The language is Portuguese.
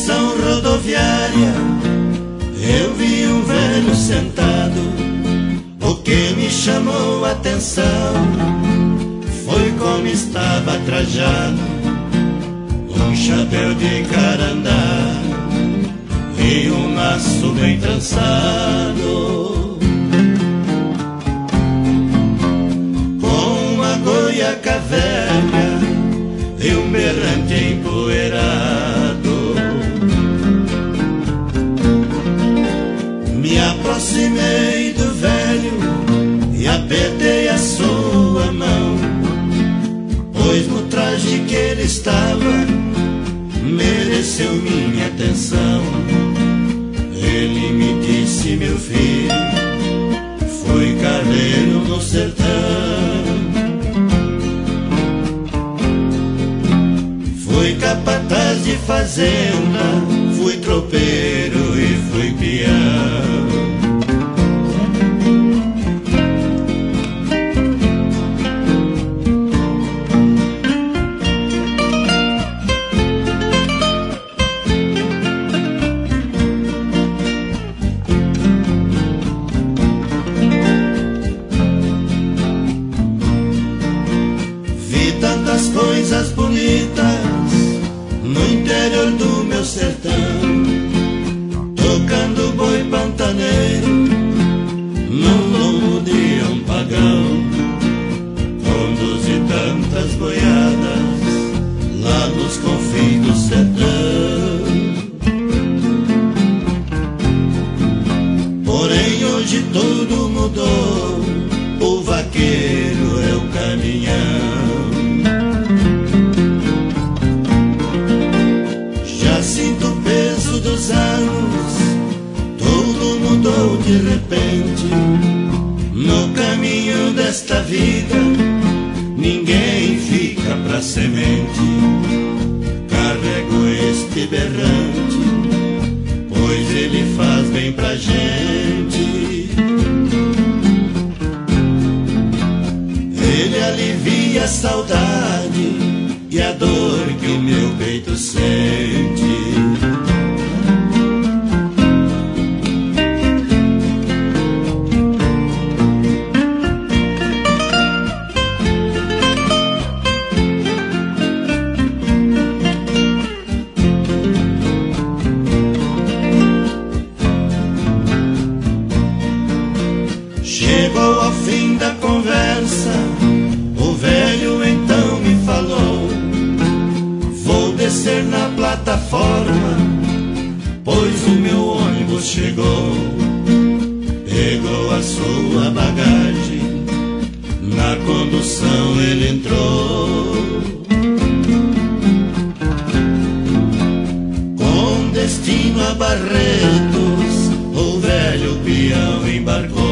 estação rodoviária eu vi um velho sentado. O que me chamou a atenção foi como estava trajado, um chapéu de carandá e um laço bem trançado, com uma goiaca velha e um berrante empoeirado. Me aproximei do velho e apertei a sua mão, pois no traje que ele estava mereceu minha atenção. Ele me disse: meu filho, fui carreiro no sertão, fui capataz de fazenda, fui tropeiro e fui peão. Vi tantas coisas bonitas no interior do meu sertão, tocando boi pantaneiro num lombo de um pagão. Conduzi tantas boiadas lá nos confins do sertão, porém hoje tudo mudou, o vaqueiro é o caminhão. Sinto o peso dos anos, tudo mudou de repente. No caminho desta vida, ninguém fica pra semente. Carrego este berrante, pois ele faz bem pra gente. Ele alivia a saudade e a dor que o meu peito sente. Chegou ao fim da conversa, o velho então me falou: vou descer na plataforma, pois o meu ônibus chegou. Pegou a sua bagagem, na condução ele entrou. Com destino a Barretos, o velho peão embarcou.